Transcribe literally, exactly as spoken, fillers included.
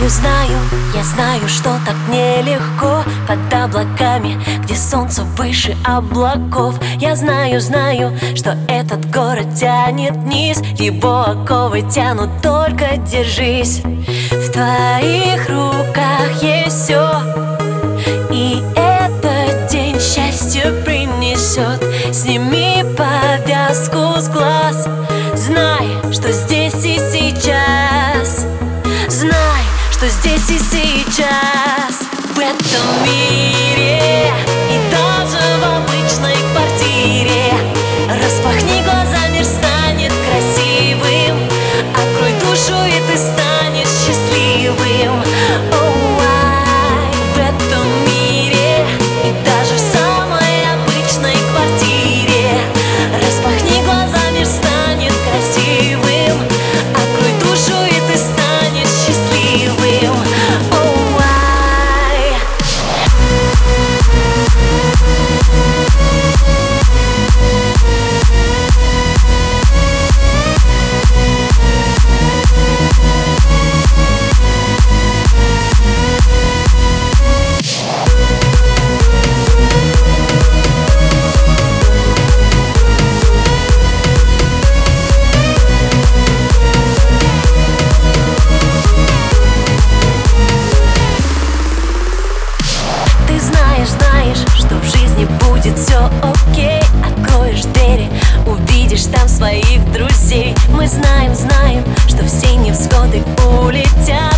знаю, я знаю, что так нелегко под облаками, где солнце выше облаков. Я знаю, знаю, что этот город тянет вниз, его оковы тянут, только держись. В твоих руках есть все, и этот день счастье принесет. Сними повязку с глаз, знай, что здесь и сейчас. Знай, что здесь и сейчас. В этом мире и даже в обычной квартире распахни глаза, мир станет красивым. Открой душу, и ты станешь счастливым. Oh, I. В этом мире и даже в самой обычной квартире распахни глаза, мир станет красивым. Открой душу, и ты станешь счастливым. Oh, I. Знаешь, что в жизни будет все окей. Откроешь двери, увидишь там своих друзей. Мы знаем, знаем, что все невзгоды улетят.